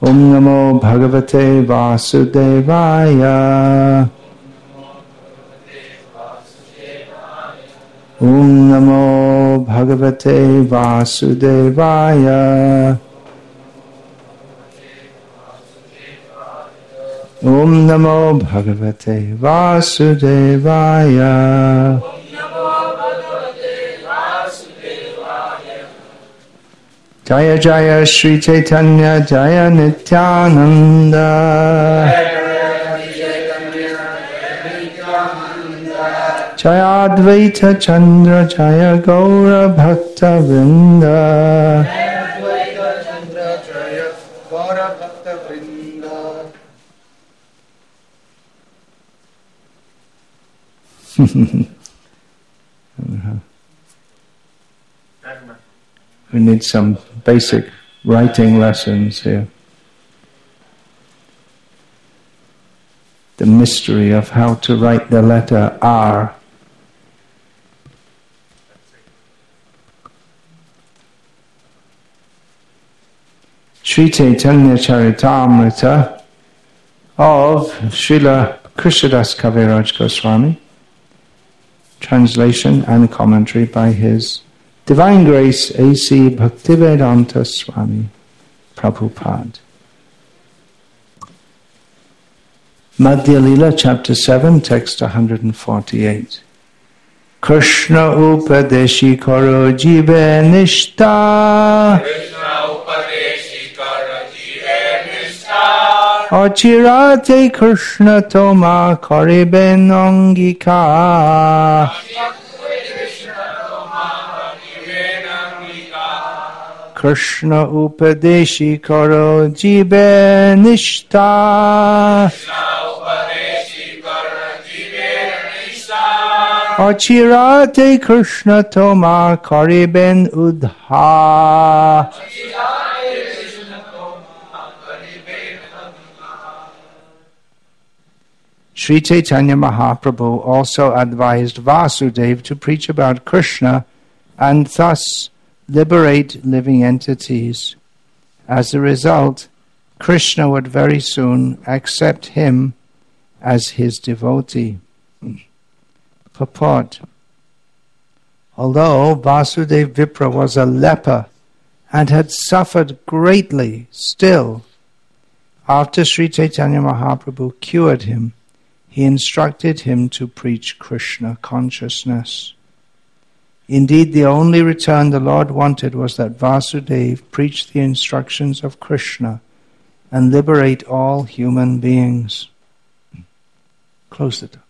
Om Namo Bhagavate Vasudevaya. Om Namo Bhagavate Vasudevaya. Om Namo Bhagavate Vasudevaya. Jaya Jaya Sri Chaitanya Jaya Nityananda. Jaya Advaita Chandra Jaya Gaura Bhakta Vrinda. We need some basic writing lessons here. The mystery of how to write the letter R. Sri Chaitanya Charitamrita of Srila Krishnadas Kaviraj Goswami. Translation and commentary by His Divine Grace A.C. Bhaktivedanta Swami Prabhupada. Madhya Lila, Chapter 7, Text 148. Krishna Upadeshi Karo Jive Nishta. Achirate Krishna Toma Kariben Angika. Krishna Upadeshi Karo Jibe Nishta. Achirate Krishna Toma Kariben Udha. Sri Chaitanya Mahaprabhu also advised Vasudeva to preach about Krishna and thus liberate living entities. As a result, Krishna would very soon accept him as his devotee. Purport. Although Vasudeva Vipra was a leper and had suffered greatly, still, after Sri Chaitanya Mahaprabhu cured him, he instructed him to preach Krishna consciousness. Indeed, the only return the Lord wanted was that Vasudeva preach the instructions of Krishna and liberate all human beings. Close the door.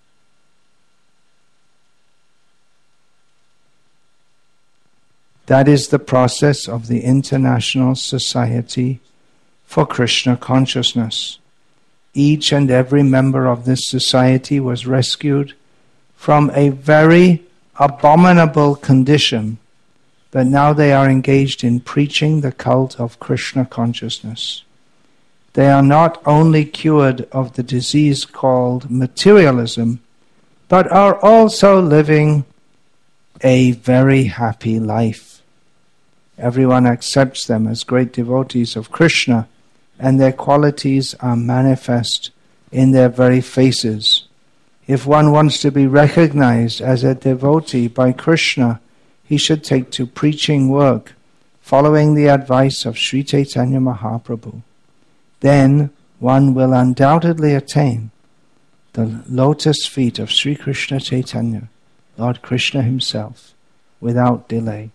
That is the process of the International Society for Krishna Consciousness. Each and every member of this society was rescued from a very abominable condition, but now they are engaged in preaching the cult of Krishna consciousness. They are not only cured of the disease called materialism, but are also living a very happy life. Everyone accepts them as great devotees of Krishna, and their qualities are manifest in their very faces. If one wants to be recognized as a devotee by Krishna, he should take to preaching work, following the advice of Sri Chaitanya Mahaprabhu. Then one will undoubtedly attain the lotus feet of Sri Krishna Chaitanya, Lord Krishna himself, without delay.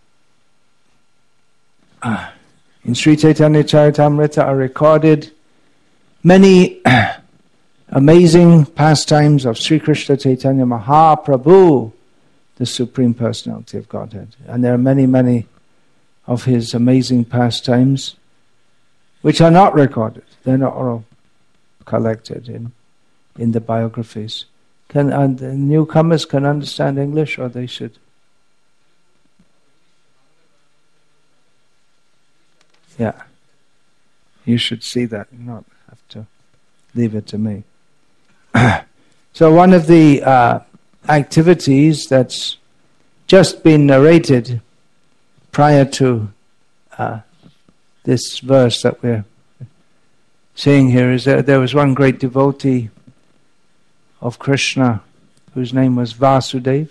In Sri Chaitanya Charitamrita are recorded many amazing pastimes of Sri Krishna Chaitanya Mahaprabhu, the Supreme Personality of Godhead. And there are many, many of his amazing pastimes which are not recorded. They're not all collected in the biographies. And the newcomers can understand English, or they should? Yeah. You should see that, not have to leave it to me. So one of the activities that's just been narrated prior to this verse that we're saying here is that there was one great devotee of Krishna whose name was Vasudeva.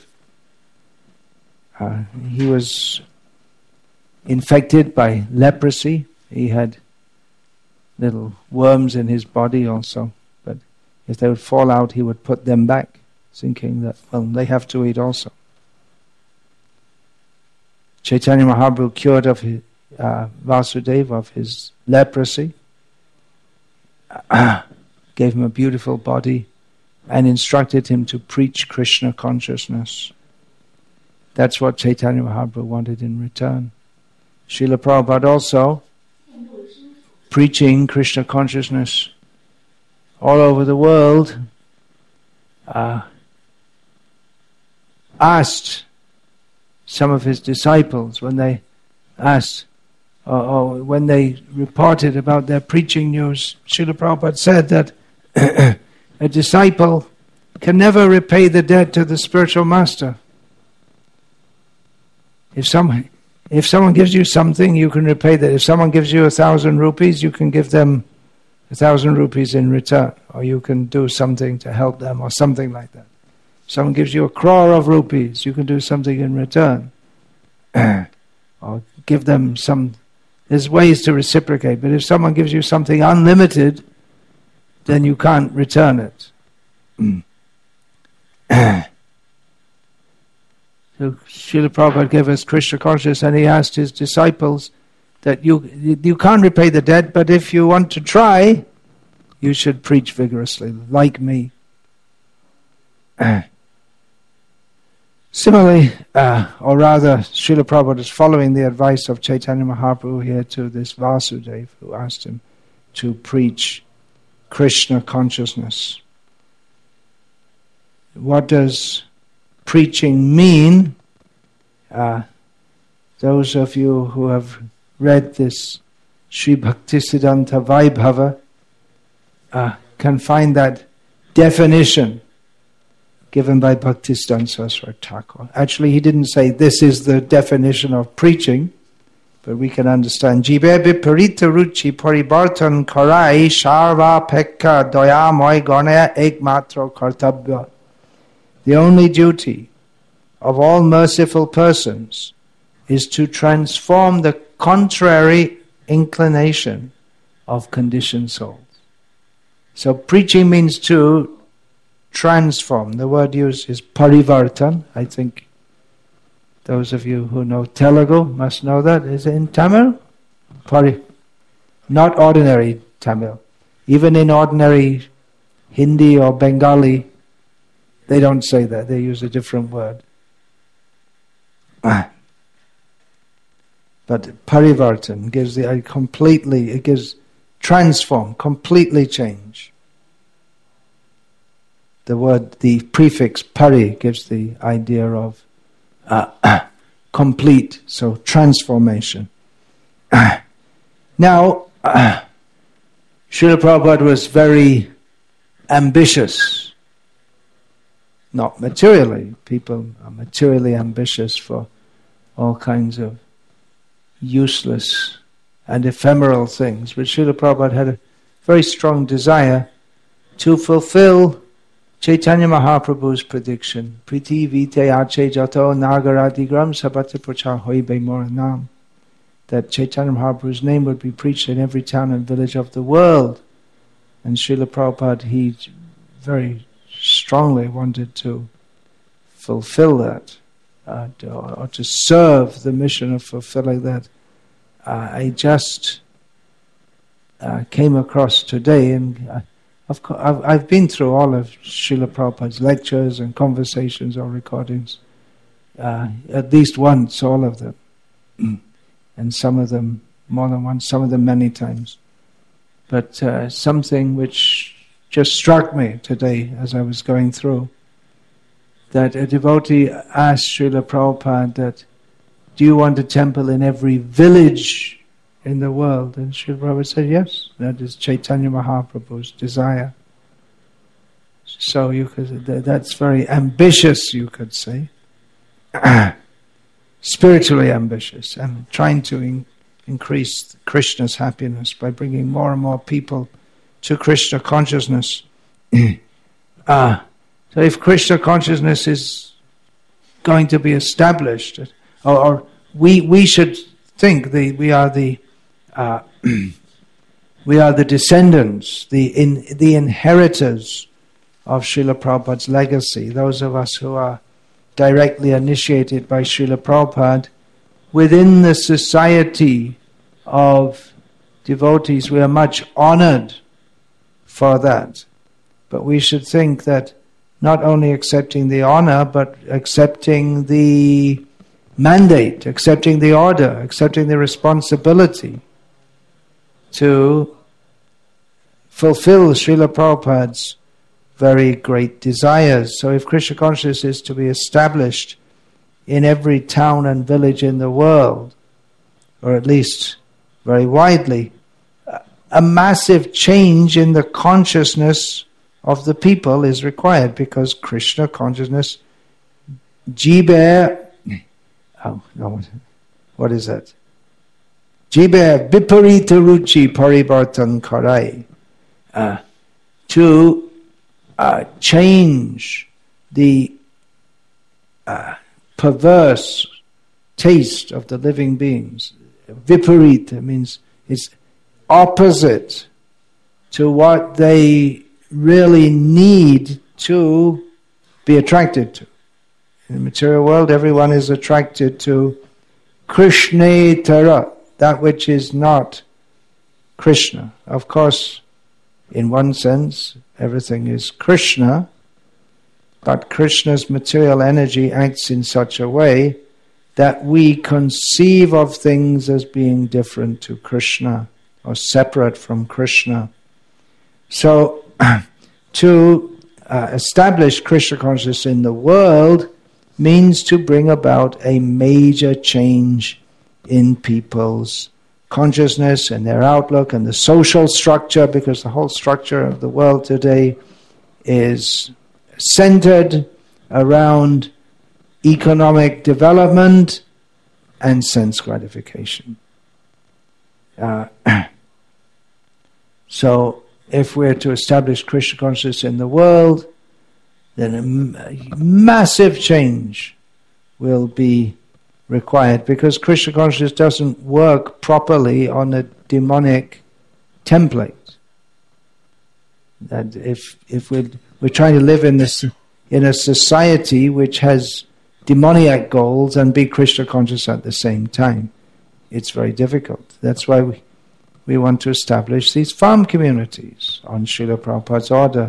He was infected by leprosy. He had little worms in his body also, but if they would fall out, he would put them back, thinking that, well, they have to eat also. Chaitanya Mahaprabhu cured of Vasudeva of his leprosy, gave him a beautiful body, and instructed him to preach Krishna consciousness. That's what Chaitanya Mahaprabhu wanted in return. Srila Prabhupada also, preaching Krishna consciousness all over the world, asked some of his disciples when they asked, or when they reported about their preaching news, Srila Prabhupada said that a disciple can never repay the debt to the spiritual master. If someone gives you something, you can repay that. If someone gives you 1,000 rupees, you can give them 1,000 rupees in return, or you can do something to help them, or something like that. If someone gives you 1 crore of rupees, you can do something in return, or give them some. There's ways to reciprocate, but if someone gives you something unlimited, then you can't return it. So Srila Prabhupada gave us Krishna consciousness, and he asked his disciples that you can't repay the debt, but if you want to try, you should preach vigorously, like me. Similarly, or rather, Srila Prabhupada is following the advice of Chaitanya Mahaprabhu here to this Vasudeva, who asked him to preach Krishna consciousness. What does preaching mean? Those of you who have read this Sri Bhaktisiddhanta Vaibhava can find that definition given by Bhaktisiddhanta Saraswati Thakur. Actually, he didn't say this is the definition of preaching, but we can understand. Jibe viparita ruchi paribartan karai sharva pekka doyamoy ganaya ekmatro kartabya. The only duty of all merciful persons is to transform the contrary inclination of conditioned souls. So preaching means to transform. The word used is parivartan. I think those of you who know Telugu must know that. Is it in Tamil? Not ordinary Tamil. Even in ordinary Hindi or Bengali, they don't say that. They use a different word. But parivartan gives it gives transform, completely change. The prefix pari gives the idea of complete, so transformation. Now, Srila Prabhupada was very ambitious. Not materially. People are materially ambitious for all kinds of useless and ephemeral things. But Srila Prabhupada had a very strong desire to fulfill Chaitanya Mahaprabhu's prediction. Priti vite ache jato nagaradigram sabata prachar hoibe moranam. That Chaitanya Mahaprabhu's name would be preached in every town and village of the world. And Srila Prabhupada, he very strongly wanted to fulfill that, or to serve the mission of fulfilling that. I just came across today, and I've been through all of Srila Prabhupada's lectures and conversations or recordings, at least once, all of them, and some of them more than once, some of them many times. But something which just struck me today as I was going through, that a devotee asked Srila Prabhupada that, do you want a temple in every village in the world? And Srila Prabhupada said, yes, that is Chaitanya Mahaprabhu's desire. So that's very ambitious, you could say. Spiritually ambitious, and trying to increase Krishna's happiness by bringing more and more people to Krishna consciousness. So if Krishna consciousness is going to be established, or we should think we are the descendants, the inheritors of Srila Prabhupada's legacy. Those of us who are directly initiated by Srila Prabhupada, within the society of devotees, we are much honored for that. But we should think that not only accepting the honor, but accepting the mandate, accepting the order, accepting the responsibility to fulfill Srila Prabhupada's very great desires. So if Krishna consciousness is to be established in every town and village in the world, or at least very widely, a massive change in the consciousness of the people is required, because Krishna consciousness, jibe, what is that? Jibe viparita ruchi parivartan karai, to change the perverse taste of the living beings. Viparita means it's opposite to what they really need to be attracted to. In the material world, everyone is attracted to Krishnetara, that which is not Krishna. Of course, in one sense, everything is Krishna, but Krishna's material energy acts in such a way that we conceive of things as being different to Krishna or separate from Krishna. So, to establish Krishna consciousness in the world means to bring about a major change in people's consciousness and their outlook and the social structure, because the whole structure of the world today is centered around economic development and sense gratification. So if we're to establish Krishna consciousness in the world, then a massive change will be required, because Krishna consciousness doesn't work properly on a demonic template. That if we're trying to live in a society which has demoniac goals and be Krishna conscious at the same time, it's very difficult. That's why we want to establish these farm communities on Srila Prabhupada's order,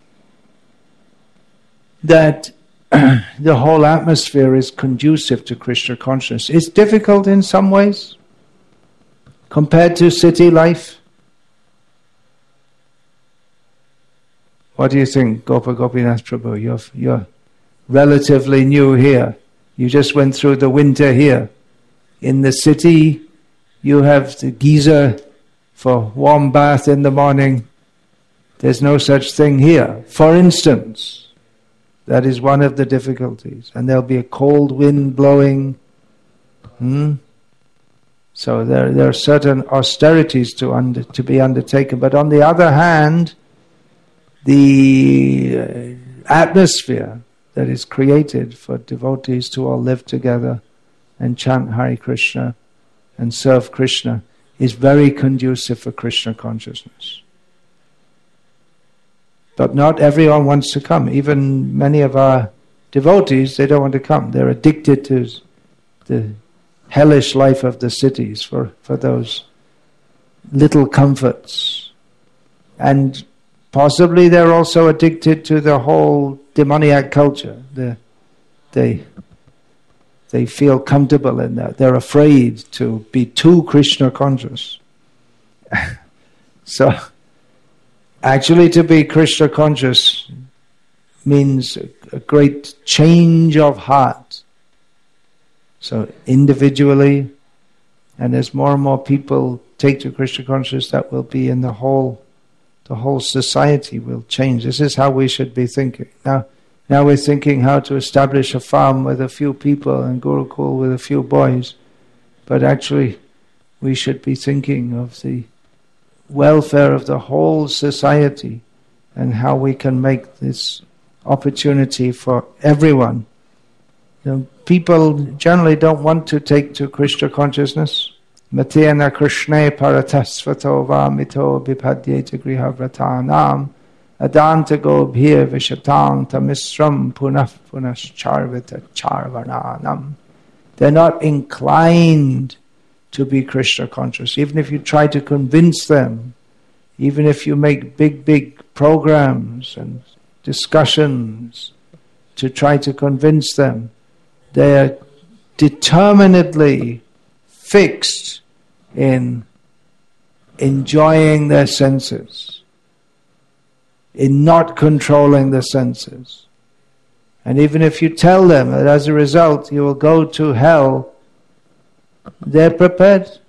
that the whole atmosphere is conducive to Krishna consciousness. It's difficult in some ways compared to city life. What do you think, Gopa Gopinath Prabhu? You're relatively new here. You just went through the winter here. In the city, you have the geyser for warm bath in the morning. There's no such thing here. For instance, that is one of the difficulties. And there'll be a cold wind blowing. So there are certain austerities to be undertaken. But on the other hand, the atmosphere that is created for devotees to all live together and chant Hare Krishna and serve Krishna is very conducive for Krishna consciousness. But not everyone wants to come. Even many of our devotees, they don't want to come. They're addicted to the hellish life of the cities for those little comforts. And possibly they're also addicted to the whole demoniac culture. They feel comfortable in that. They're afraid to be too Krishna conscious. So, actually to be Krishna conscious means a great change of heart. So individually, and as more and more people take to Krishna consciousness, that will be in the whole society will change. This is how we should be thinking. Now we're thinking how to establish a farm with a few people and Gurukul with a few boys. But actually, we should be thinking of the welfare of the whole society and how we can make this opportunity for everyone. People generally don't want to take to Krishna consciousness. Matena Krishne paratasvato vamito bipadyeta grihavratanam adantago bhir vishatang tamisram punah punascharvita charvananam. They're not inclined to be Krishna conscious. Even if you try to convince them, even if you make big programs and discussions to try to convince them, they're determinedly fixed in enjoying their senses, in not controlling the senses. And even if you tell them that as a result you will go to hell, they're prepared,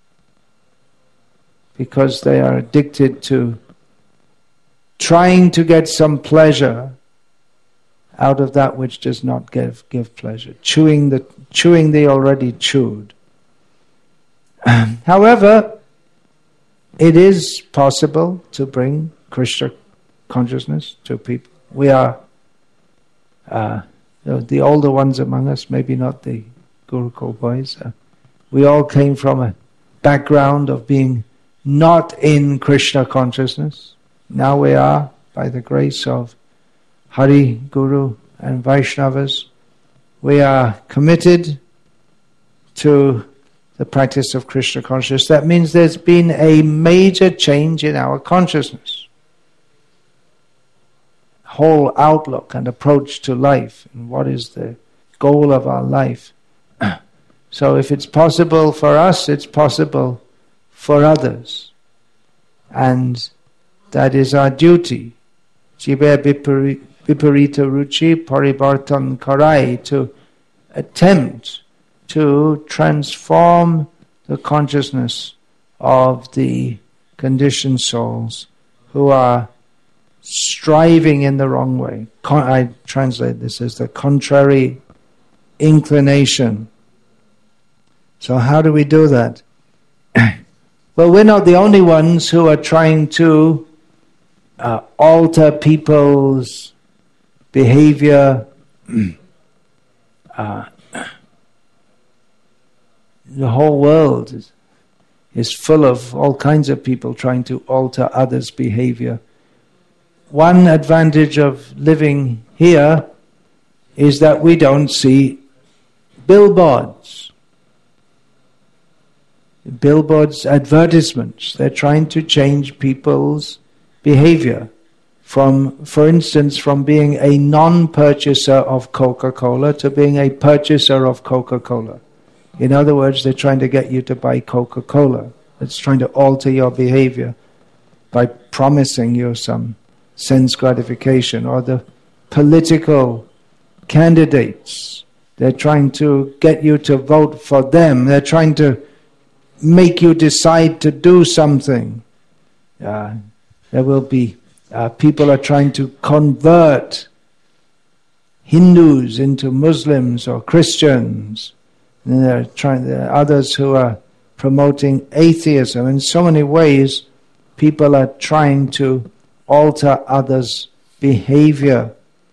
because they are addicted to trying to get some pleasure out of that which does not give pleasure, chewing the already chewed. However, it is possible to bring Krishna consciousness to people. We are the older ones among us, maybe not the Gurukul boys. We all came from a background of being not in Krishna consciousness. Now we are, by the grace of Hari, Guru and Vaishnavas, we are committed to the practice of Krishna consciousness. That means there's been a major change in our consciousness, whole outlook and approach to life, and what is the goal of our life. So if it's possible for us, it's possible for others. And that is our duty. Jive viparita ruchi parivartan karai, to attempt to transform the consciousness of the conditioned souls who are striving in the wrong way. I translate this as the contrary inclination. So how do we do that? Well, we're not the only ones who are trying to alter people's behavior. The whole world is full of all kinds of people trying to alter others' behavior. One advantage of living here is that we don't see billboards, advertisements. They're trying to change people's behavior from, for instance, from being a non-purchaser of Coca-Cola to being a purchaser of Coca-Cola. In other words, they're trying to get you to buy Coca-Cola. It's trying to alter your behavior by promising you some sense gratification. Or the political candidates, they're trying to get you to vote for them. They're trying to make you decide to do something. There will be people are trying to convert Hindus into Muslims or Christians. And there are others who are promoting atheism. In so many ways, people are trying to alter others' behavior.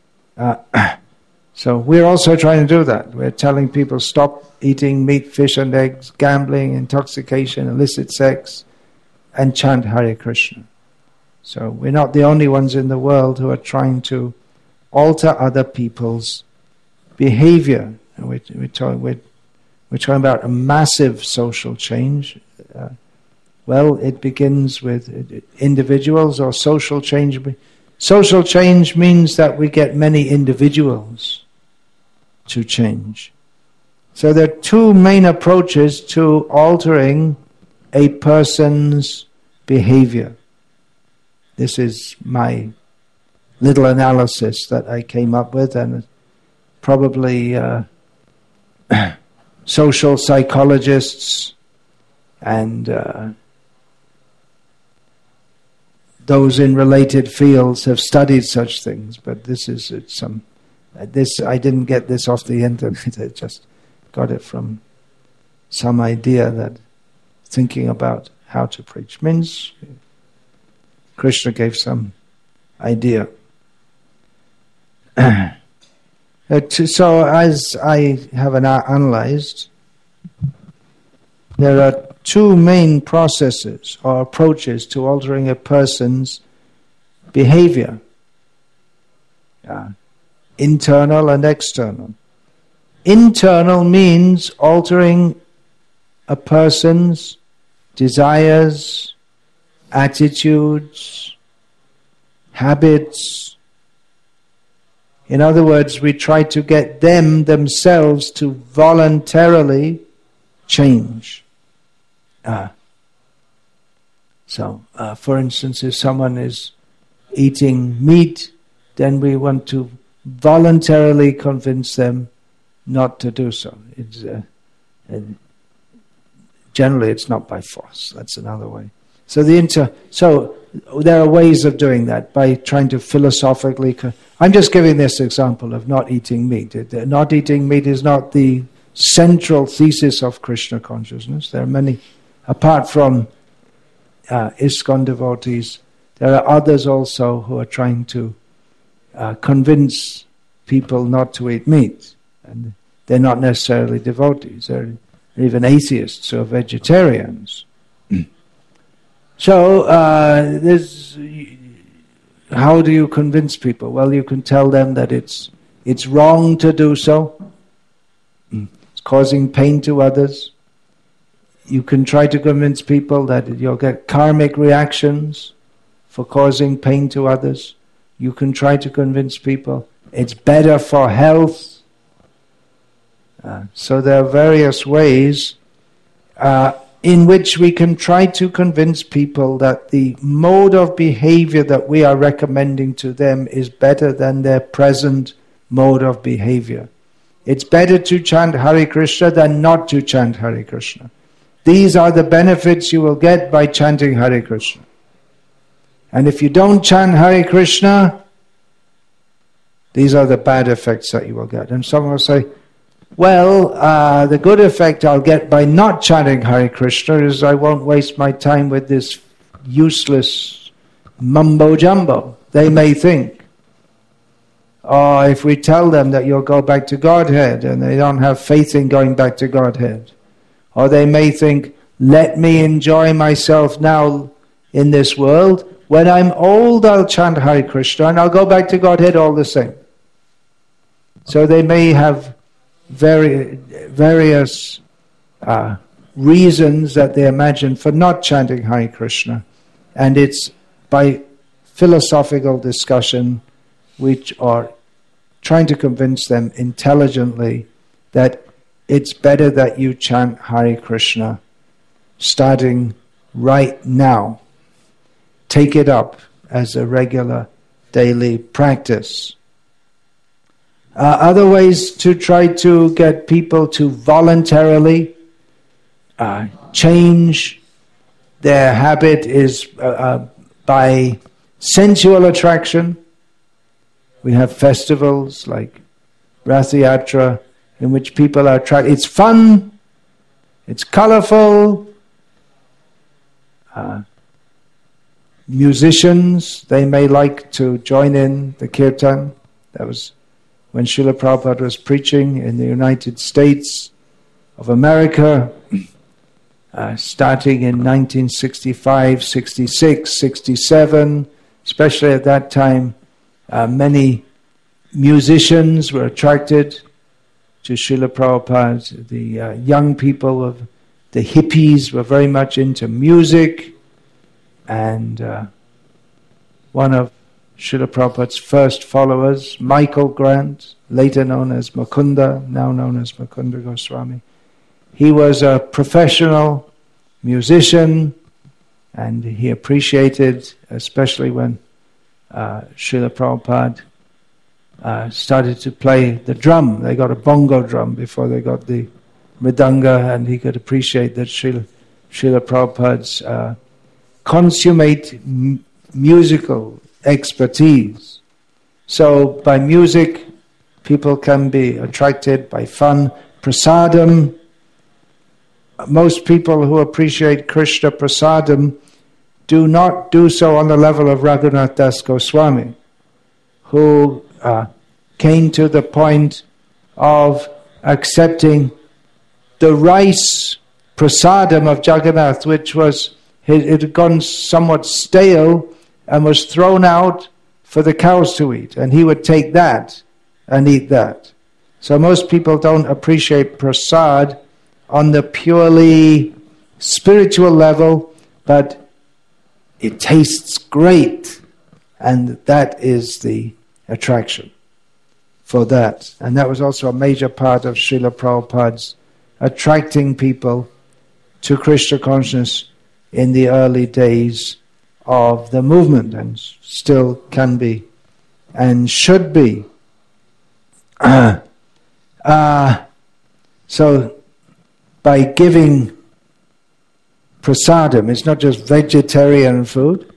So we're also trying to do that. We're telling people stop eating meat, fish and eggs, gambling, intoxication, illicit sex, and chant Hare Krishna. So we're not the only ones in the world who are trying to alter other people's behavior. And we're talking about a massive social change. Well, it begins with individuals or social change. Social change means that we get many individuals to change. So there are two main approaches to altering a person's behavior. This is my little analysis that I came up with, and probably social psychologists and those in related fields have studied such things, but I didn't get this off the internet. I just got it from some idea that thinking about how to preach. Means Krishna gave some idea. So as I have analyzed, there are two main processes or approaches to altering a person's behavior. Internal and external. Internal means altering a person's desires, attitudes, habits. In other words, we try to get them themselves to voluntarily change. For instance, if someone is eating meat, then we want to voluntarily convince them not to do so. Generally, it's not by force. That's another way. So there are ways of doing that by trying to philosophically. I'm just giving this example of not eating meat. Not eating meat is not the central thesis of Krishna consciousness. There are many, apart from ISKCON devotees, there are others also who are trying to convince people not to eat meat. And they're not necessarily devotees. They're even atheists or vegetarians. So, how do you convince people? Well, you can tell them that it's wrong to do so. It's causing pain to others. You can try to convince people that you'll get karmic reactions for causing pain to others. You can try to convince people it's better for health. So there are various ways in which we can try to convince people that the mode of behavior that we are recommending to them is better than their present mode of behavior. It's better to chant Hare Krishna than not to chant Hare Krishna. These are the benefits you will get by chanting Hare Krishna. And if you don't chant Hare Krishna, these are the bad effects that you will get. And someone will say, well, the good effect I'll get by not chanting Hare Krishna is I won't waste my time with this useless mumbo-jumbo. They may think. Or if we tell them that you'll go back to Godhead and they don't have faith in going back to Godhead. Or they may think, let me enjoy myself now in this world. When I'm old, I'll chant Hare Krishna and I'll go back to Godhead all the same. So they may have various reasons that they imagine for not chanting Hare Krishna. And it's by philosophical discussion which are trying to convince them intelligently that it's better that you chant Hare Krishna starting right now. Take it up as a regular daily practice. Other ways to try to get people to voluntarily change their habit is by sensual attraction. We have festivals like Rath Yatra in which people are attracted. It's fun, it's colorful. Musicians, they may like to join in the kirtan. That was when Srila Prabhupada was preaching in the United States of America, starting in 1965, 66, 67, especially at that time, many musicians were attracted to Srila Prabhupada. The young people of the hippies were very much into music, and one of Srila Prabhupada's first followers, Michael Grant, later known as Mukunda, now known as Mukunda Goswami. He was a professional musician, and he appreciated, especially when Srila Prabhupada started to play the drum. They got a bongo drum before they got the mridanga, and he could appreciate that Srila Prabhupada's consummate musical expertise. So by music, people can be attracted by fun. Prasadam, most people who appreciate Krishna Prasadam do not do so on the level of Raghunath Das Goswami, who came to the point of accepting the rice prasadam of Jagannath, which was, it had gone somewhat stale and was thrown out for the cows to eat, and he would take that and eat that. So most people don't appreciate prasad on the purely spiritual level, but it tastes great, and that is the attraction for that. And that was also a major part of Srila Prabhupada's attracting people to Krishna consciousness in the early days of the movement, and still can be and should be. So by giving prasadam, it's not just vegetarian food.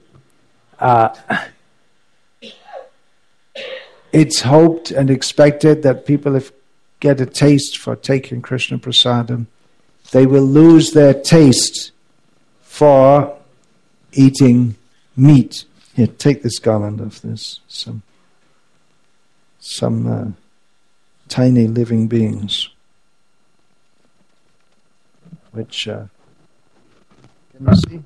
It's hoped and expected that people, if get a taste for taking Krishna prasadam, they will lose their taste for eating meat. Here, take this garland off. There's some tiny living beings, which can you see?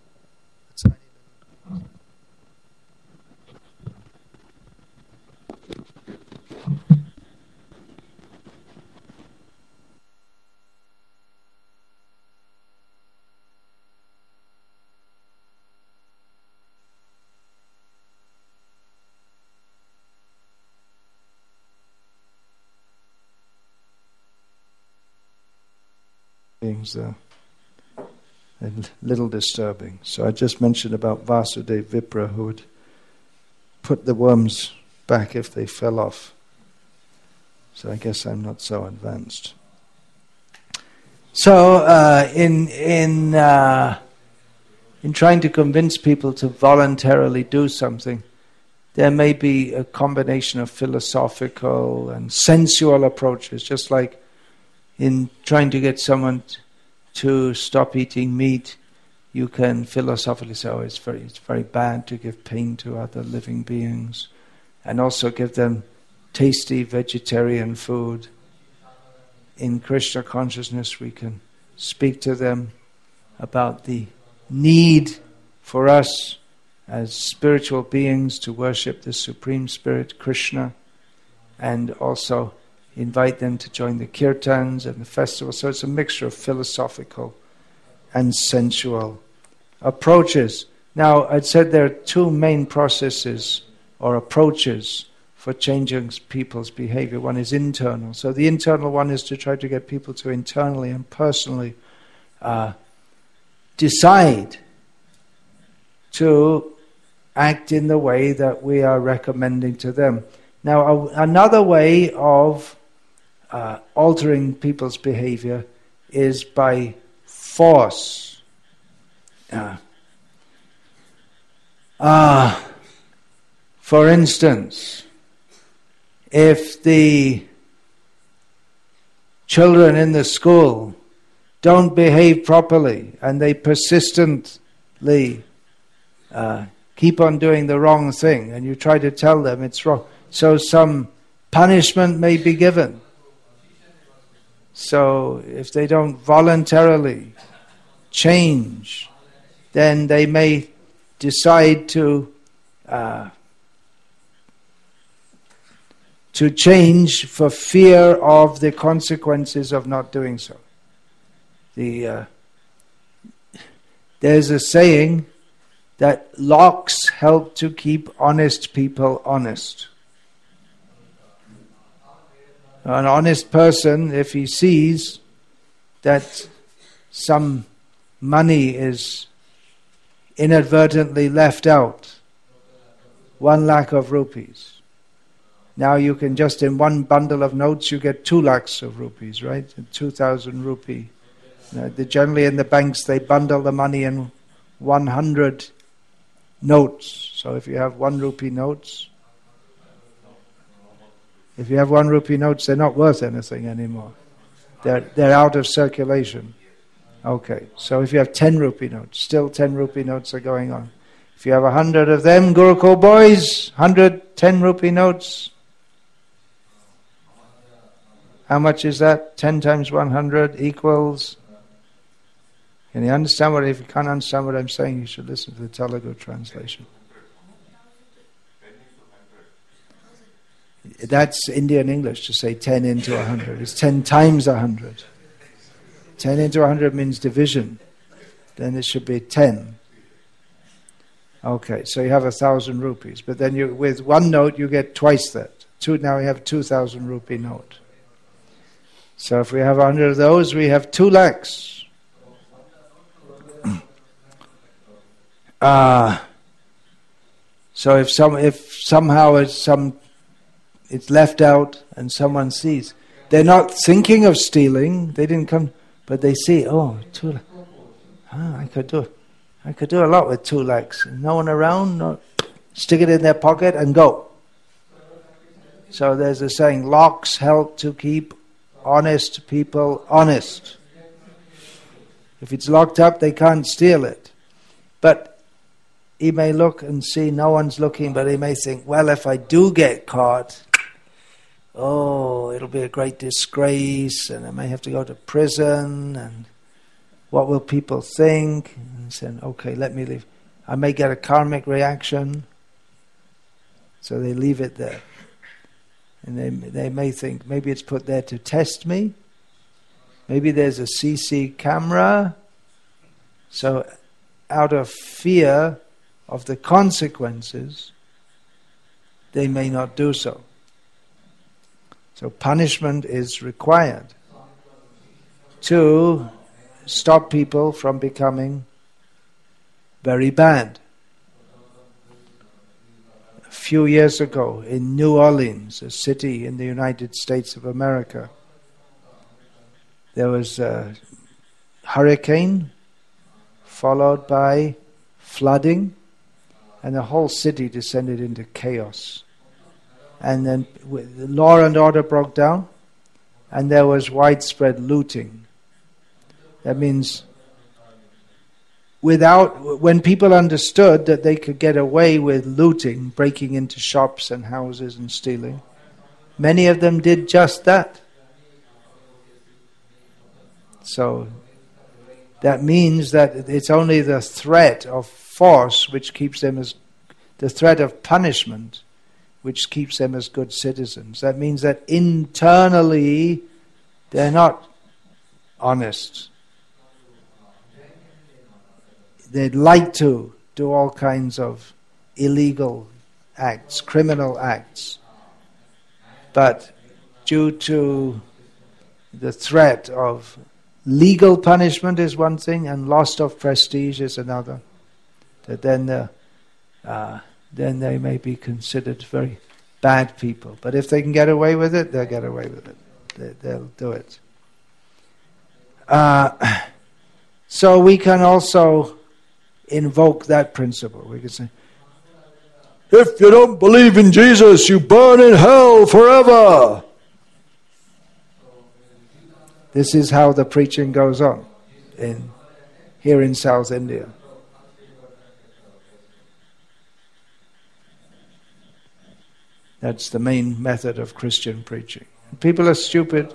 Beings there. A little disturbing. So I just mentioned about Vasudev Vipra, who would put the worms back if they fell off. So I guess I'm not so advanced. So in trying to convince people to voluntarily do something, there may be a combination of philosophical and sensual approaches, just like in trying to get someone to stop eating meat. You can philosophically say, oh, it's very bad to give pain to other living beings, and also give them tasty vegetarian food. In Krishna consciousness, we can speak to them about the need for us as spiritual beings to worship the Supreme Spirit, Krishna, and also invite them to join the kirtans and the festivals. So it's a mixture of philosophical and sensual approaches. Now, I'd said there are two main processes or approaches for changing people's behavior. One is internal. So the internal one is to try to get people to internally and personally decide to act in the way that we are recommending to them. Now, another way of altering people's behavior is by force. For instance, if the children in the school don't behave properly and they persistently keep on doing the wrong thing, and you try to tell them it's wrong, so some punishment may be given. So if they don't voluntarily change, then they may decide to change for fear of the consequences of not doing so. There's a saying that locks help to keep honest people honest. An honest person, if he sees that some money is inadvertently left out, 1 lakh of rupees. Now you can just, in one bundle of notes, you get 2 lakhs of rupees, right? 2,000 rupee. Generally in the banks, they bundle the money in 100 notes. So if you have 1 rupee notes, they're not worth anything anymore. They're out of circulation. Okay, so if you have 10 rupee notes, still 10 rupee notes are going on. If you have 100 of them, Gurukul boys, 100 10 rupee notes. How much is that? 10 times 100 equals... Can you understand what? If you can't understand what I'm saying, you should listen to the Telugu translation. That's Indian English to say 10 into 100. It's 10 times 100. 10 into 100 means division. Then it should be 10. Okay, so you have 1,000 rupees. But then you, with one note, you get twice that. Now we have 2,000 rupee note. So if we have 100 of those, we have 2 lakhs. So if somehow it's left out and someone sees, they're not thinking of stealing. They didn't come, but they see. Oh, 2 lakhs. I could do a lot with 2 lakhs. No one around. No, stick it in their pocket and go. So there's a saying: locks help to keep honest people honest. If it's locked up, they can't steal it. But he may look and see no one's looking, but he may think, well, if I do get caught, it'll be a great disgrace, and I may have to go to prison, and what will people think? And he said, okay, let me leave. I may get a karmic reaction, so they leave it there. And they may think, maybe it's put there to test me. Maybe there's a CC camera. So out of fear of the consequences, they may not do so. So punishment is required to stop people from becoming very bad. A few years ago in New Orleans, a city in the United States of America, there was a hurricane followed by flooding, and the whole city descended into chaos. And then the law and order broke down, and there was widespread looting. That means when people understood that they could get away with looting, breaking into shops and houses and stealing, many of them did just that. So that means that it's only the threat of force which keeps them as, the threat of punishment which keeps them as good citizens. That means that internally they're not honest. They'd like to do all kinds of illegal acts, criminal acts. But due to the threat of legal punishment is one thing, and loss of prestige is another. That then they may be considered very bad people. But if they can get away with it, they'll get away with it. They'll do it. So we can also invoke that principle. We can say, if you don't believe in Jesus, you burn in hell forever. This is how the preaching goes on here in South India. That's the main method of Christian preaching. People are stupid.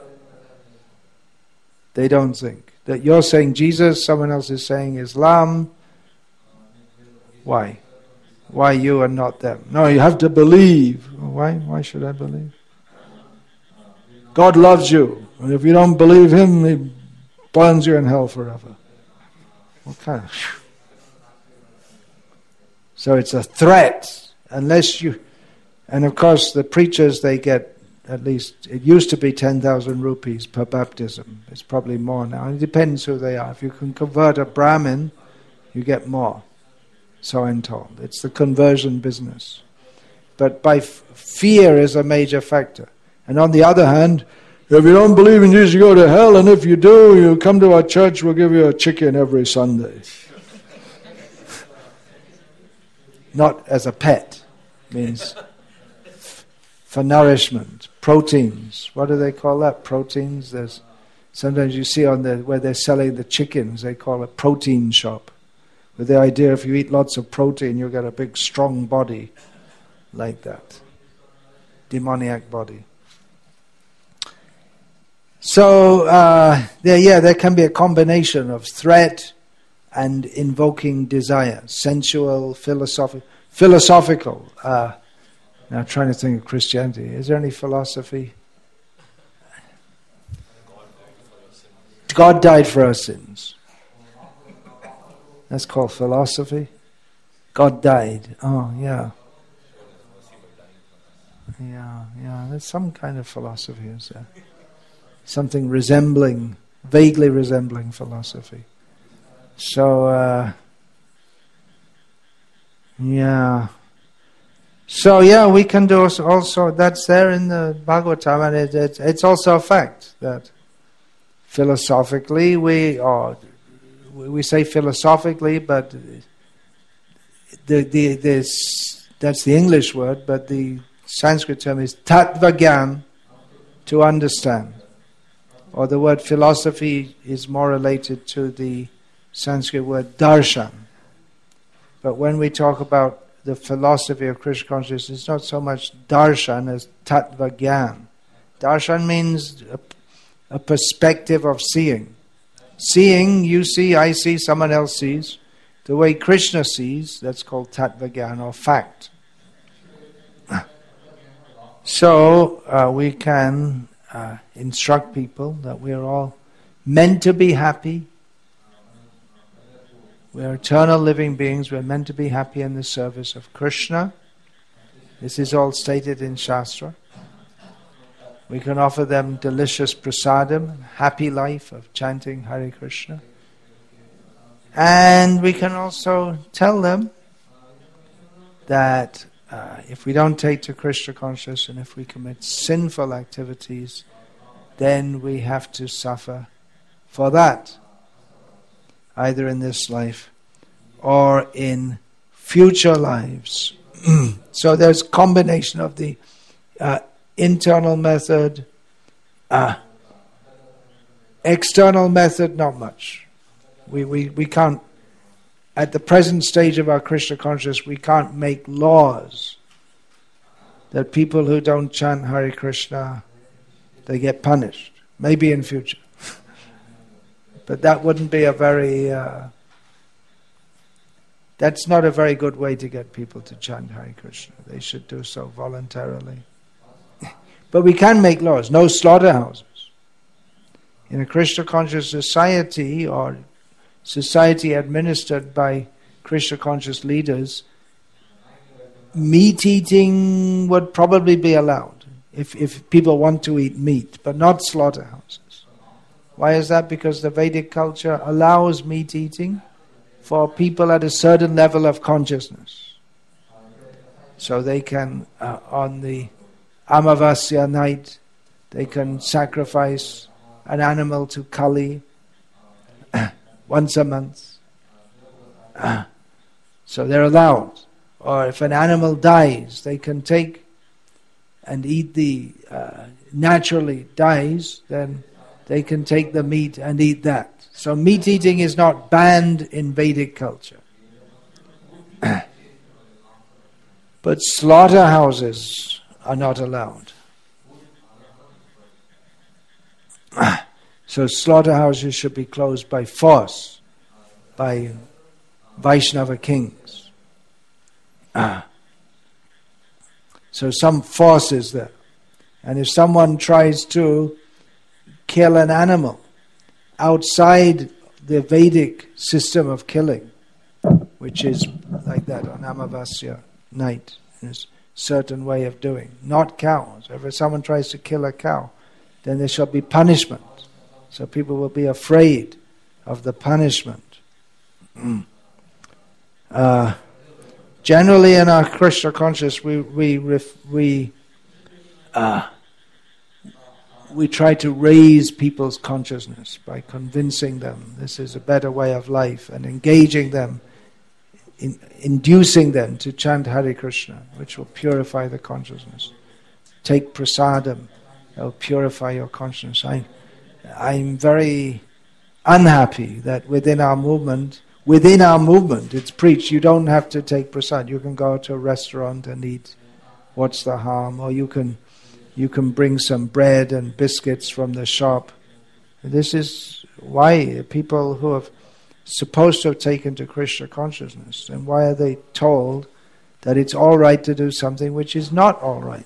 They don't think. That you're saying Jesus, someone else is saying Islam. Why? Why you and not them? No, you have to believe. Why? Why should I believe? God loves you. And if you don't believe Him, He burns you in hell forever. What kind of... So it's a threat. Unless you... And of course the preachers, they get at least... It used to be 10,000 rupees per baptism. It's probably more now. It depends who they are. If you can convert a Brahmin, you get more. So I'm told. It's the conversion business. But by fear is a major factor. And on the other hand, if you don't believe in Jesus, you go to hell, and if you do, you come to our church, we'll give you a chicken every Sunday. Not as a pet. Means for nourishment. Proteins. What do they call that? Proteins. There's Sometimes you see where they're selling the chickens, they call it protein shop. With the idea if you eat lots of protein, you'll get a big strong body like that. Demoniac body. So, there can be a combination of threat and invoking desire. Sensual, philosophical. Now I'm trying to think of Christianity. Is there any philosophy? God died for our sins. That's called philosophy. God died. Oh, yeah. Yeah. There's some kind of philosophy, is there? Something vaguely resembling philosophy. So, yeah. So, yeah, we can do also, that's there in the Bhagavatam, and it's also a fact that philosophically we say philosophically, but that's the English word, but the Sanskrit term is tattva-gyan, to understand. Or the word philosophy is more related to the Sanskrit word darshan. But when we talk about the philosophy of Krishna consciousness, it's not so much darshan as tattva-gyan. Darshan means a perspective of seeing. Seeing, you see, I see, someone else sees. The way Krishna sees, that's called tattva-gyan, or fact. So, we can instruct people that we are all meant to be happy. We are eternal living beings. We are meant to be happy in the service of Krishna. This is all stated in Shastra. We can offer them delicious prasadam, happy life of chanting Hare Krishna. And we can also tell them that if we don't take to Krishna consciousness and if we commit sinful activities, then we have to suffer for that, either in this life or in future lives. So there's a combination of the internal method, external method, not much. We can't, at the present stage of our Krishna consciousness, we can't make laws that people who don't chant Hare Krishna, they get punished. Maybe in future. But that wouldn't be that's not a very good way to get people to chant Hare Krishna. They should do so voluntarily. But we can make laws. No slaughterhouses. In a Krishna conscious society or society administered by Krishna conscious leaders, meat eating would probably be allowed if people want to eat meat, but not slaughterhouses. Why is that? Because the Vedic culture allows meat eating for people at a certain level of consciousness. So they can, on the Amavasya night, they can sacrifice an animal to Kali once a month. So they're allowed. Or if an animal dies, they can take and eat naturally dies, then they can take the meat and eat that. So meat eating is not banned in Vedic culture. But slaughterhouses are not allowed. So slaughterhouses should be closed by force, by Vaishnava kings. So some force is there. And if someone tries to kill an animal outside the Vedic system of killing, which is like that on Amavasya night, there's a certain way of doing. Not cows. If someone tries to kill a cow, then there shall be punishment. So people will be afraid of the punishment. Generally in our Krishna consciousness, we try to raise people's consciousness by convincing them this is a better way of life and engaging them, inducing them to chant Hare Krishna, which will purify the consciousness. Take prasadam, it will purify your consciousness. I'm very unhappy that within our movement, it's preached, you don't have to take prasad. You can go to a restaurant and eat. What's the harm? Or you can bring some bread and biscuits from the shop. This is why people who are supposed to have taken to Krishna consciousness, and why are they told that it's all right to do something which is not all right?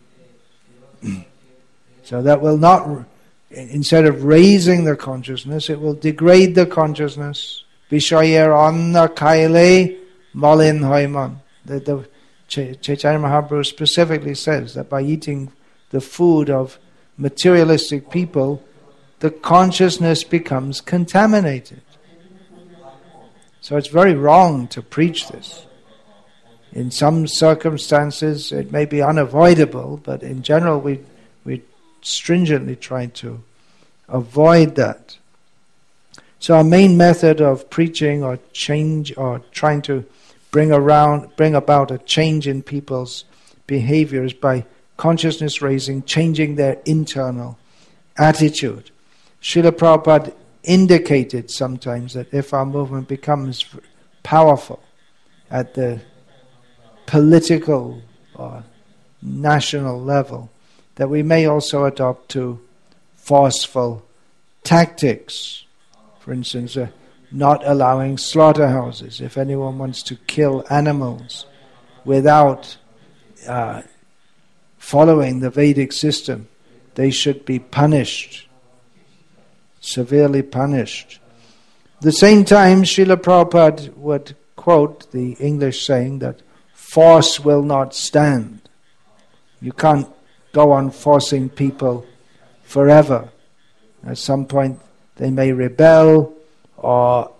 So that will not, instead of raising the consciousness, it will degrade the consciousness. Vishayer anna kaile malin hoiman. The Chaitanya Mahaprabhu specifically says that by eating the food of materialistic people, the consciousness becomes contaminated. So it's very wrong to preach this. In some circumstances it may be unavoidable, but in general we stringently try to avoid that. So our main method of preaching or change, or trying to bring about a change in people's behaviors by consciousness raising, changing their internal attitude. Srila Prabhupada indicated sometimes that if our movement becomes powerful at the political or national level, that we may also adopt to forceful tactics. For instance, not allowing slaughterhouses. If anyone wants to kill animals without following the Vedic system, they should be punished, severely punished. At the same time, Srila Prabhupada would quote the English saying that force will not stand. You can't go on forcing people forever. At some point they may rebel, or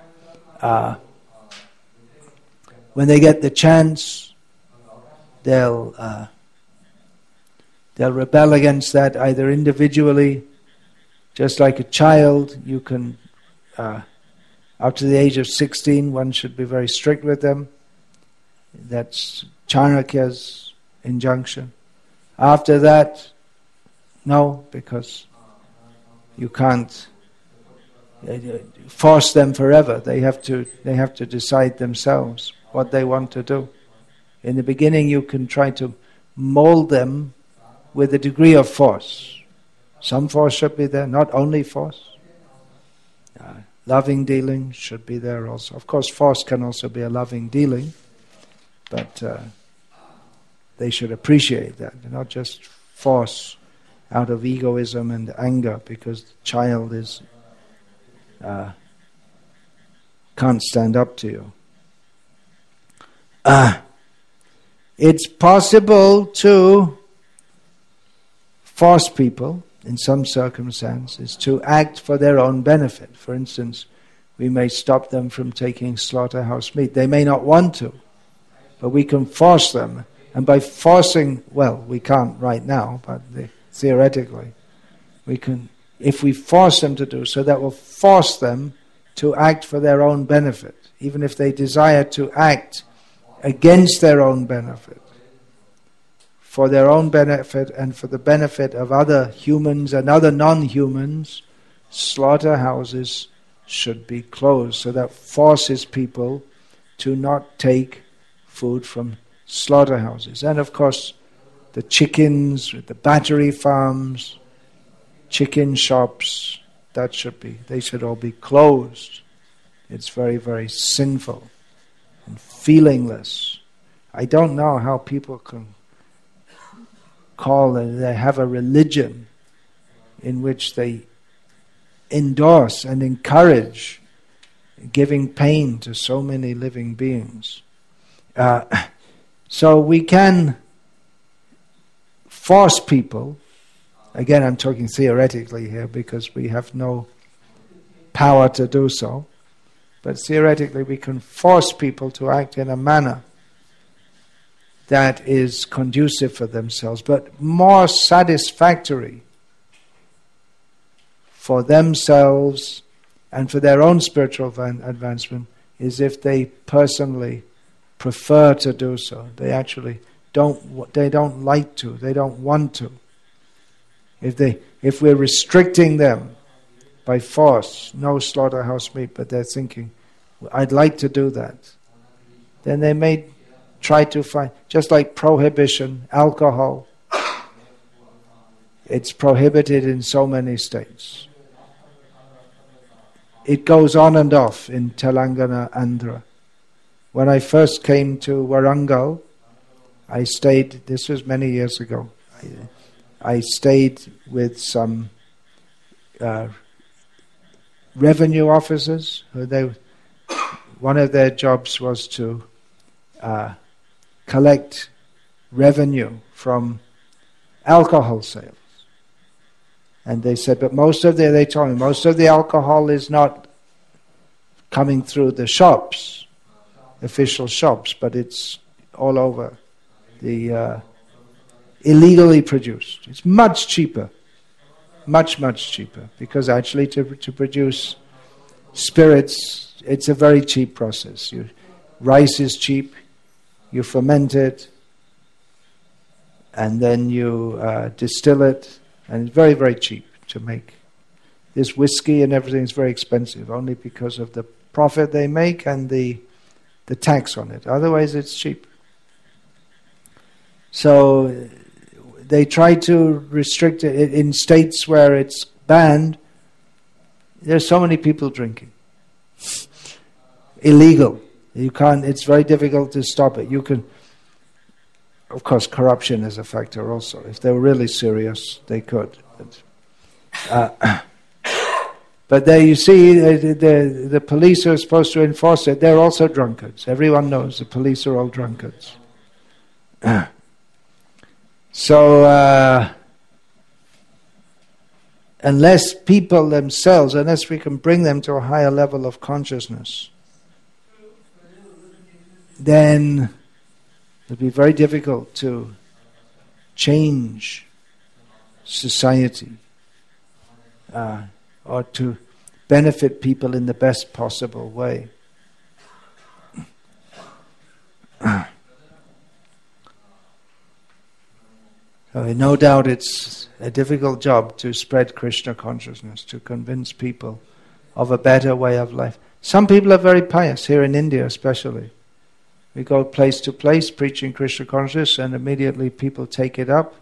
when they get the chance, they'll rebel against that, either individually, just like a child. You can, up to the age of 16, one should be very strict with them. That's Chanakya's injunction. After that, no, because you can't force them forever. They have to decide themselves what they want to do. In the beginning, you can try to mold them with a degree of force. Some force should be there, not only force. Loving dealing should be there also. Of course, force can also be a loving dealing, but they should appreciate that, not just force out of egoism and anger because the child is can't stand up to you. It's possible to force people in some circumstances to act for their own benefit. For instance, we may stop them from taking slaughterhouse meat. They may not want to, but we can force them. And by forcing, well, we can't right now, but theoretically, we can, if we force them to do so, that will force them to act for their own benefit, even if they desire to act against their own benefit. For their own benefit and for the benefit of other humans and other non-humans, slaughterhouses should be closed. So that forces people to not take food from slaughterhouses. And of course, the chickens, the battery farms, chicken shops, they should all be closed. It's very, very sinful and feelingless. I don't know how people can they have a religion in which they endorse and encourage giving pain to so many living beings. So we can force people, again I'm talking theoretically here because we have no power to do so, but theoretically we can force people to act in a manner that is conducive for themselves, but more satisfactory for themselves and for their own spiritual advancement is if they personally prefer to do so. They actually don't like to, they don't want to. If we're restricting them by force, no slaughterhouse meat, but they're thinking, I'd like to do that, then they may try to find, just like prohibition, alcohol, it's prohibited in so many states. It goes on and off in Telangana, Andhra. When I first came to Warangal, I stayed, this was many years ago, I stayed with some revenue officers. One of their jobs was to collect revenue from alcohol sales. And they said, but they told me, most of the alcohol is not coming through the shops, official shops, but it's all over the illegally produced. It's much cheaper, much cheaper, because actually to produce spirits, it's a very cheap process. Rice is cheap, you ferment it, and then you distill it, and it's very, very cheap to make. This whiskey and everything is very expensive, only because of the profit they make and the tax on it. Otherwise, it's cheap. So they try to restrict it. In states where it's banned, there's so many people drinking. Illegal. You can't. It's very difficult to stop it. You can. Of course, corruption is a factor also. If they were really serious, they could. But there you see, the police are supposed to enforce it. They're also drunkards. Everyone knows the police are all drunkards. So, unless people themselves, unless we can bring them to a higher level of consciousness, then it'll be very difficult to change society or to benefit people in the best possible way. So no doubt it's a difficult job to spread Krishna consciousness, to convince people of a better way of life. Some people are very pious, here in India especially. We go place to place preaching Krishna consciousness, and immediately people take it up.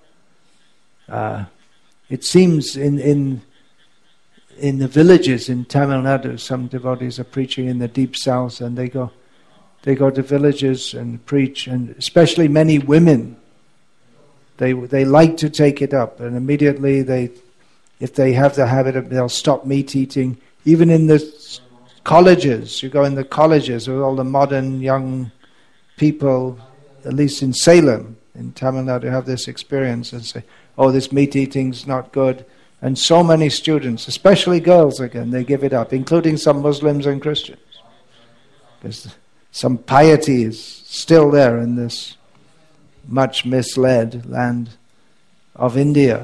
It seems in the villages in Tamil Nadu, some devotees are preaching in the deep south, and they go to villages and preach, and especially many women. They like to take it up, and immediately if they have the habit of, they'll stop meat eating. Even in the colleges, you go in the colleges with all the modern young people, at least in Salem, in Tamil Nadu, have this experience and say, oh, this meat eating's not good. And so many students, especially girls again, they give it up, including some Muslims and Christians. Because some piety is still there in this much misled land of India.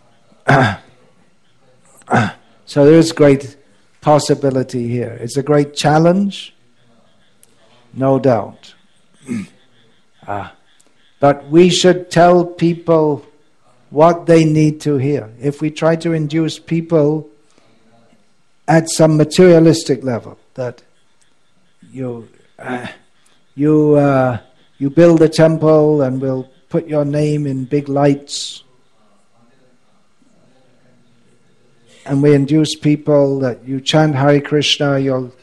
So there is great possibility here. It's a great challenge, no doubt. But we should tell people what they need to hear. If we try to induce people at some materialistic level, that you build a temple and we'll put your name in big lights, and we induce people that you chant Hare Krishna, you'll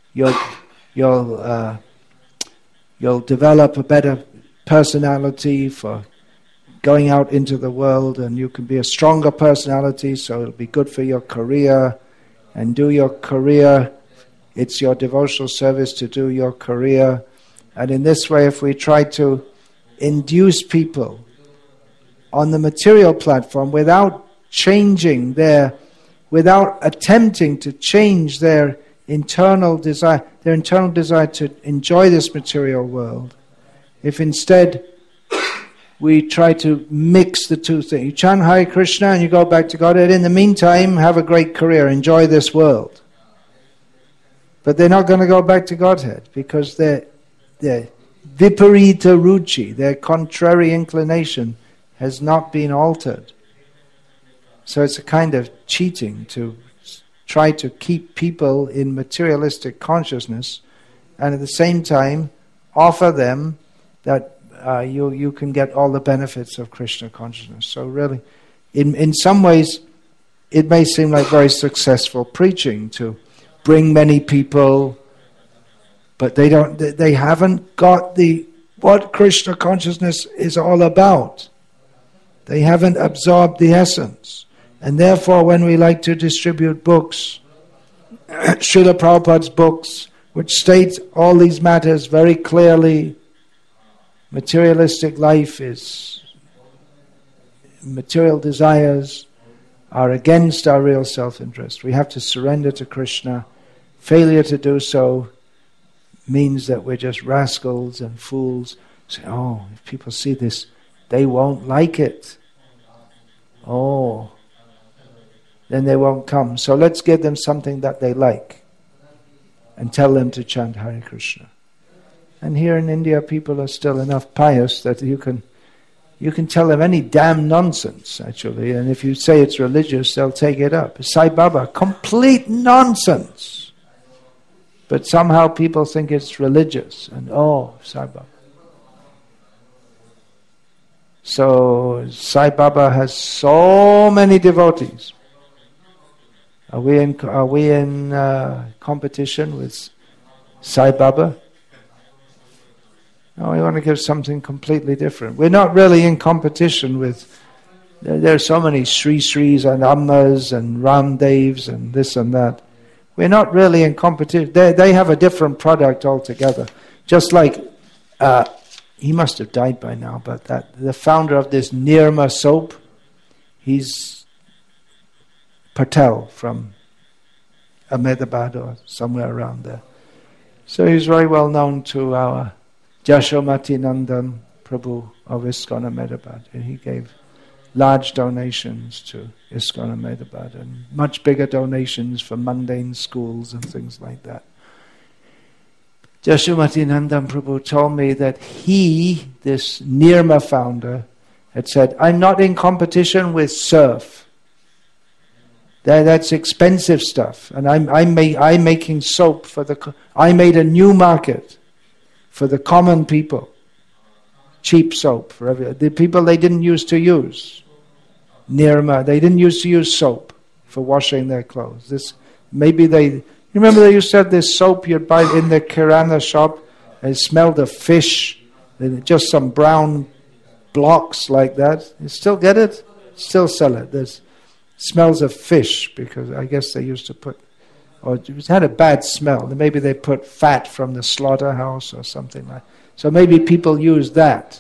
develop a better personality for going out into the world, and you can be a stronger personality, so it'll be good for your career, and do your career. It's your devotional service to do your career. And in this way, if we try to induce people on the material platform without attempting to change their internal desire to enjoy this material world, if instead we try to mix the two things. You chant Hare Krishna and you go back to Godhead. In the meantime, have a great career, enjoy this world. But they're not going to go back to Godhead because their viparita ruchi, their contrary inclination, has not been altered. So it's a kind of cheating to try to keep people in materialistic consciousness and at the same time offer them that you can get all the benefits of Krishna consciousness. So really, in some ways, it may seem like very successful preaching to bring many people, but they haven't got what Krishna consciousness is all about. They haven't absorbed the essence. And therefore, when we like to distribute books, Srila Prabhupada's books, which state all these matters very clearly, materialistic life is, material desires are against our real self-interest. We have to surrender to Krishna. Failure to do so means that we're just rascals and fools. Say, oh, if people see this, they won't like it. Oh, then they won't come. So let's give them something that they like and tell them to chant Hare Krishna. And here in India, people are still enough pious that you can tell them any damn nonsense, actually. And if you say it's religious, they'll take it up. Sai Baba, complete nonsense. But somehow people think it's religious. And Sai Baba. So Sai Baba has so many devotees. Are we in competition with Sai Baba? No, we want to give something completely different. We're not really in competition with. There are so many Sri Sris and Ammas and Ramdevs and this and that. We're not really in competition. They have a different product altogether. Just like he must have died by now, but the founder of this Nirma soap, he's Patel from Ahmedabad or somewhere around there. So he's very well known to our Yashomati Nandan Prabhu of ISKCON Ahmedabad. And he gave large donations to ISKCON Ahmedabad and much bigger donations for mundane schools and things like that. Yashomati Nandan Prabhu told me that he, this Nirma founder, had said, I'm not in competition with surf. That's expensive stuff, and I'm making soap for I made a new market for the common people, cheap soap for the people they didn't used to use. Nirma, they didn't used to use soap for washing their clothes. You remember they used to have this soap you'd buy in the Kirana shop, and it smelled of fish, just some brown blocks like that. You still get it? Still sell it. There's smells of fish, because I guess they used to put, or it had a bad smell. Maybe they put fat from the slaughterhouse or something like that. So maybe people use that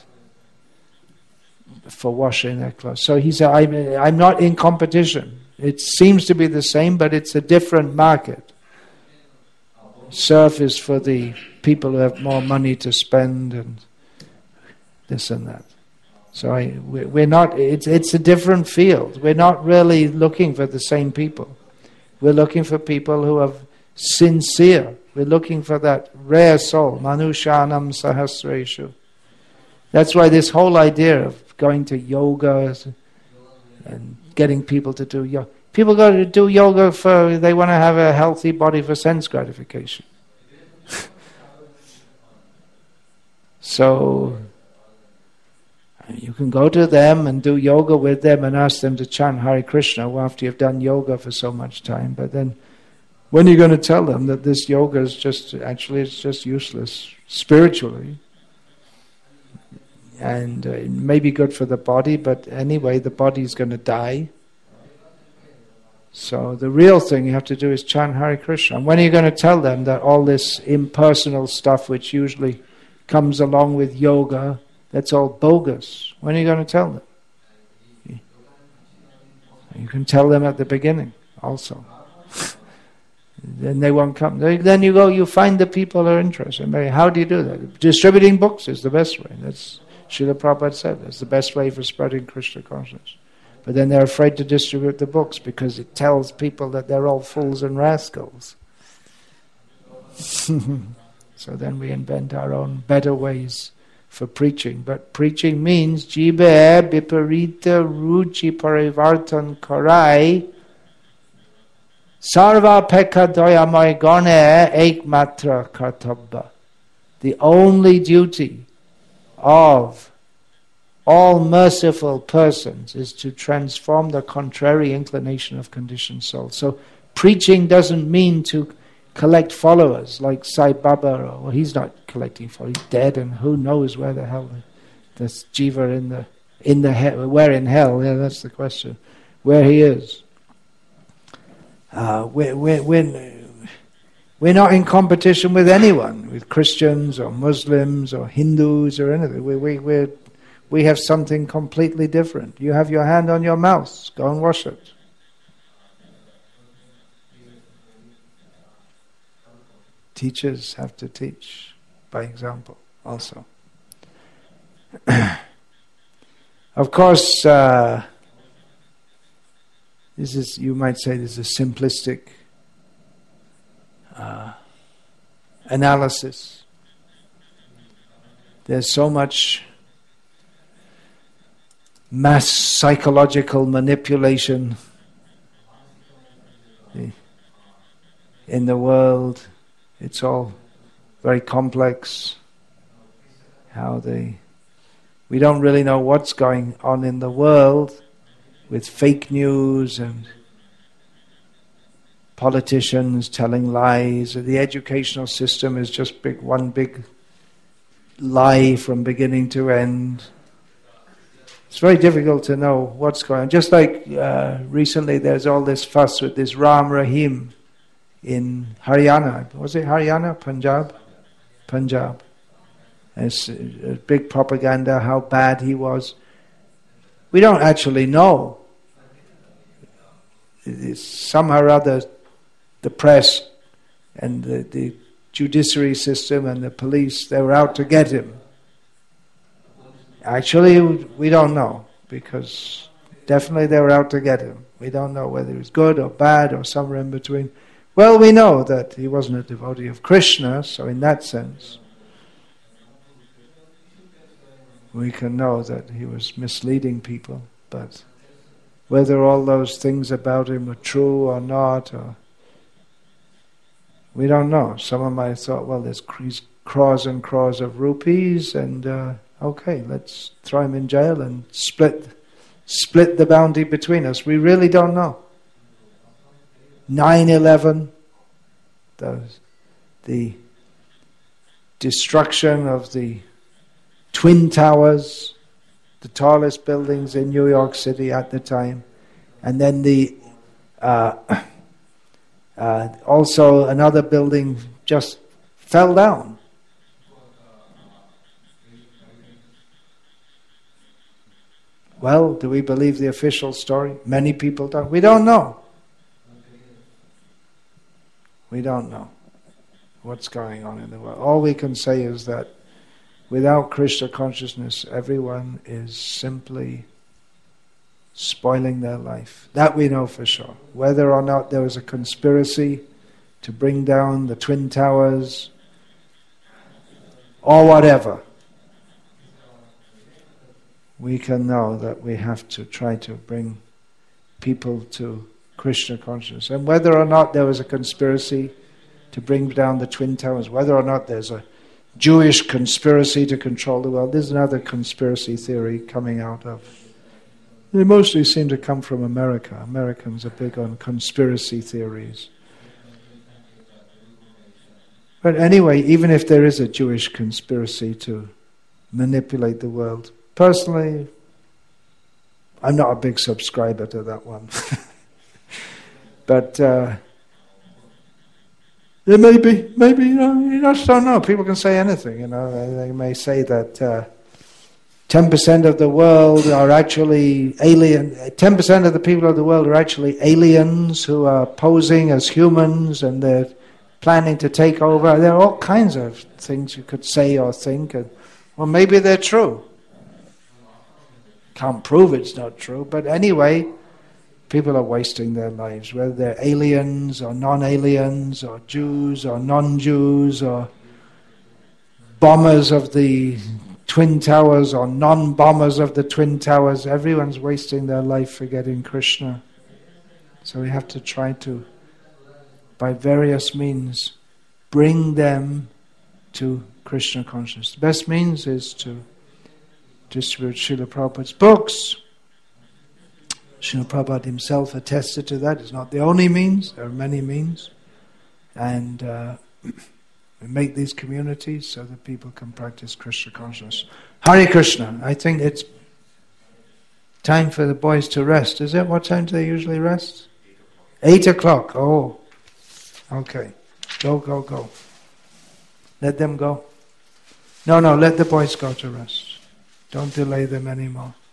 for washing their clothes. So he said, I'm not in competition. It seems to be the same, but it's a different market. Surf is for the people who have more money to spend and this and that. So we're not. It's a different field. We're not really looking for the same people. We're looking for people who are sincere. We're looking for that rare soul, Manushanam Sahasreshu. That's why this whole idea of going to yoga and getting people to do yoga. People go to do yoga they want to have a healthy body for sense gratification. So you can go to them and do yoga with them and ask them to chant Hare Krishna after you've done yoga for so much time. But then when are you going to tell them that this yoga is just useless spiritually? And it may be good for the body, but anyway, the body is going to die. So the real thing you have to do is chant Hare Krishna. And when are you going to tell them that all this impersonal stuff, which usually comes along with yoga, that's all bogus? When are you going to tell them? You can tell them at the beginning also. Then they won't come. Then you find the people who are interested. How do you do that? Distributing books is the best way. That's Srila Prabhupada said. That's the best way for spreading Krishna consciousness. But then they're afraid to distribute the books because it tells people that they're all fools and rascals. So then we invent our own better ways for preaching. But preaching means jibe biparita ruchi parivartan karai sarva pekha doyamay gane ekmatra kartabba. The only duty of all merciful persons is to transform the contrary inclination of conditioned souls. So preaching doesn't mean to collect followers like Sai Baba. Well, he's not collecting followers. He's dead, and who knows where the hell this jiva where in hell? Yeah, that's the question. Where he is. We're not in competition with anyone, with Christians or Muslims or Hindus or anything. We have something completely different. You have your hand on your mouth. Go and wash it. Teachers have to teach by example also. Of course, this is, you might say, this is a simplistic analysis. There's so much mass psychological manipulation in the world. It's all very complex. We don't really know what's going on in the world with fake news and politicians telling lies. The educational system is just one big lie from beginning to end. It's very difficult to know what's going on. Just like recently there's all this fuss with this Ram Rahim in Haryana. Was it Haryana? Punjab. It's a big propaganda how bad he was. We don't actually know. It's somehow or other the press and the judiciary system and the police, they were out to get him. Actually, we don't know, because definitely they were out to get him. We don't know whether he was good or bad or somewhere in between. Well, we know that he wasn't a devotee of Krishna, so in that sense, we can know that he was misleading people. But whether all those things about him were true or not, we don't know. Someone might have thought, well, there's crores and crores of rupees, and okay, let's throw him in jail and split the bounty between us. We really don't know. 9/11, the destruction of the Twin Towers, the tallest buildings in New York City at the time, and then also another building just fell down. Well, do we believe the official story? Many people don't. We don't know. We don't know what's going on in the world. All we can say is that without Krishna consciousness, everyone is simply spoiling their life. That we know for sure. Whether or not there was a conspiracy to bring down the Twin Towers or whatever, we can know that we have to try to bring people to Krishna consciousness. And whether or not there was a conspiracy to bring down the Twin Towers, whether or not there's a Jewish conspiracy to control the world, there's another conspiracy theory coming out of. They mostly seem to come from America. Americans are big on conspiracy theories. But anyway, even if there is a Jewish conspiracy to manipulate the world, personally, I'm not a big subscriber to that one. But there may be, you just don't know. People can say anything, They may say that 10% of the world are actually alien. 10% of the people of the world are actually aliens who are posing as humans, and they're planning to take over. There are all kinds of things you could say or think. Well, maybe they're true. Can't prove it's not true, but anyway, people are wasting their lives, whether they're aliens or non-aliens or Jews or non-Jews or bombers of the Twin Towers or non-bombers of the Twin Towers. Everyone's wasting their life forgetting Krishna. So we have to try to, by various means, bring them to Krishna consciousness. The best means is to distribute Srila Prabhupada's books. Srila Prabhupada himself attested to that. It's not the only means, there are many means. And we make these communities so that people can practice Krishna consciousness. Hare Krishna. I think it's time for the boys to rest. Is it? What time do they usually rest? 8 o'clock. Oh, okay. Go. Let them go. No, let the boys go to rest. Don't delay them anymore.